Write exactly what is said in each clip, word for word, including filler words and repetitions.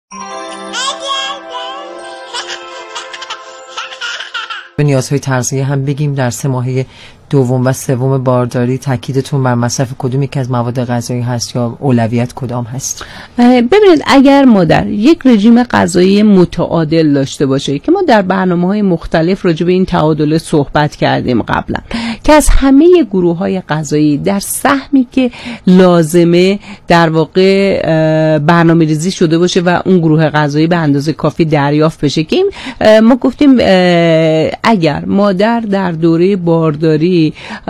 به نیازهای تغذیه هم بگیم در سه ماهه دوم و سوم بارداری تاکیدتون بر مصرف کدوم یک از مواد غذایی هست یا اولویت کدام هست؟ ببینید اگر مادر یک رژیم غذایی متعادل داشته باشه که ما در برنامه‌های مختلف راجع به این تعادل صحبت کردیم قبلا که از همه گروه‌های غذایی در سهمی که لازمه در واقع برنامه‌ریزی شده باشه و اون گروه غذایی به اندازه کافی دریافت بشه که این ما گفتیم اگر مادر در دوره بارداری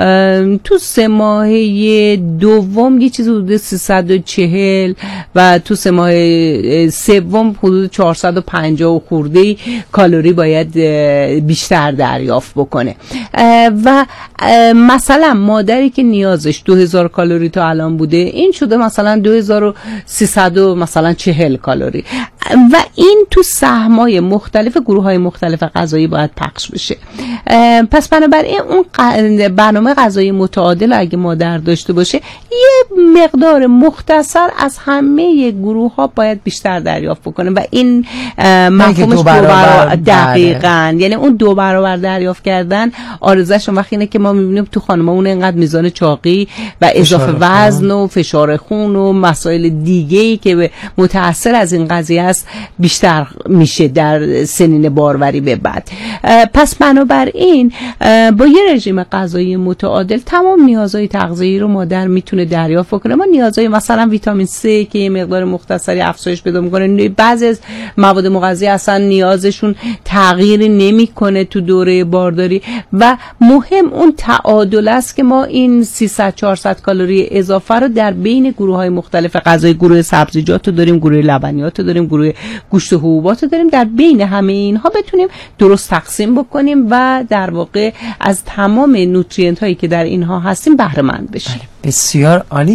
تو سه ماهه دوم یه چیز حدود سیصد و چهل و تو سه ماه سوم حدود چهارصد و پنجاه و خورده کالری باید بیشتر دریافت بکنه و مثلا مادری که نیازش دو هزار کالری تا الان بوده این شده مثلا دو هزار و سیصد و مثلا چهل کالری و این تو سهمای مختلف گروه‌های مختلف غذایی باید پخش بشه. پس بنابراین اون برنامه غذایی متعادل اگه مادر داشته باشه یه مقدار مختصر از همه گروه‌ها باید بیشتر دریافت بکنه و این مفهومش دو برابر دقیقاً، یعنی اون دو برابر دریافت کردن آرزوش وقتی اینه که ما می‌بینیم تو خانم‌ها اینقدر میزان چاقی و اضافه وزن و فشار خون و مسائل دیگه‌ای که متأثر از این قضیه است بیشتر میشه در سنین باروری به بعد. پس بنابراین با یه رژیم غذایی متعادل تمام نیازهای تغذیه‌ای رو مادر میتونه دریافت کنه. ما نیازهای مثلا ویتامین C که یه مقدار مختصری افزایش پیدا میکنه، بعضی از مواد مغذی اصلا نیازشون تغییری نمیکنه تو دوره بارداری و مهم اون تعادل است که ما این سیصد چهارصد کالری اضافه رو در بین گروه‌های مختلف غذایی، گروه سبزیجات رو داریم، گروه لبنیات رو داریم، گروه گوشت و حبوبات رو داریم، در بین همه اینها بتونیم درست تقسیم بکنیم و در واقع از تمام نوتریانت هایی که در اینها هستیم بهره مند بشیم. بسیار عالی.